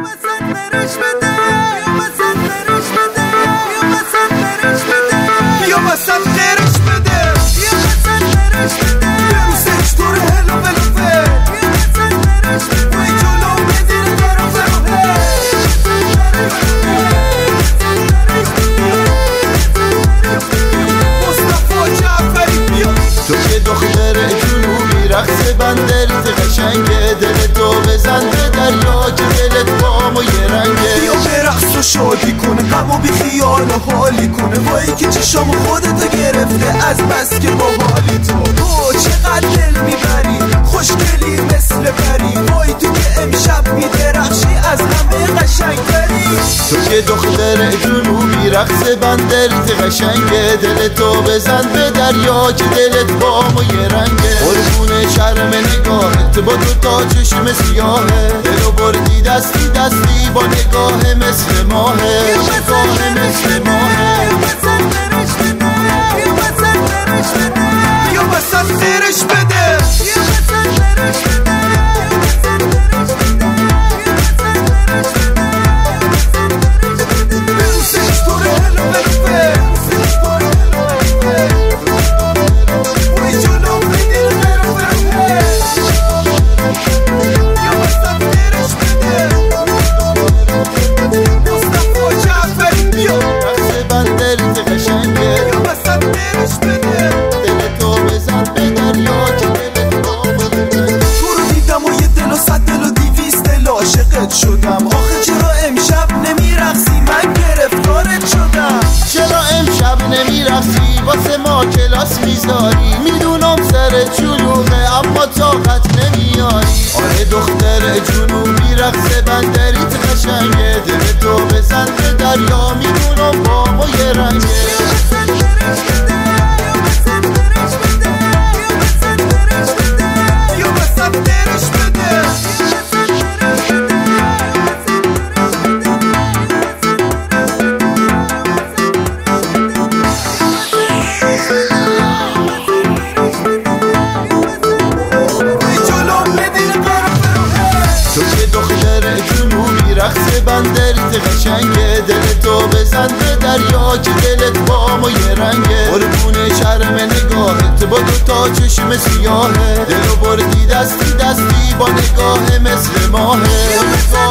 رقص بندریت قشنگه دل تو بزن به دریا که دلت با ما یه رنگه بیا برقص و شادی کنه غمو بی خیال و حالی کنه وای که چشام خودتو گرفته از بس که با حالی تو چقدر دل میبری خوشگلی مثل پری وای تو که امشب میدرخشی از همه قشنگتری تو که دختر جنوبی رقص بندریت قشنگه دل تو بزن به دریا که دلت با ما یه رنگه قربون شرم نگاهت با تو تا چشم سیاهه دلو بردی دستی دستی با نگاه مثل ماهه نگاه مثل ماهه بیا وسط زیرش بده شدم آخه چرا امشب نمیرقصی من گرفتارت شدم چرا امشب نمیرقصی واسه ما کلاس میذاری میدونم سرت شلوغه اما طاقت نمیاری آره دختر جنوبی رقص بندریت قشنگه دل تو بزن به دریا میدونم با ما یه رنگه رقص بندریت قشنگه دل تو بزن به دریا که دلت با ما یه رنگه قربون شرم نگاهت با دو تا چشم سیاهه دلو بردی دستی دستی با نگاه مثل ماهه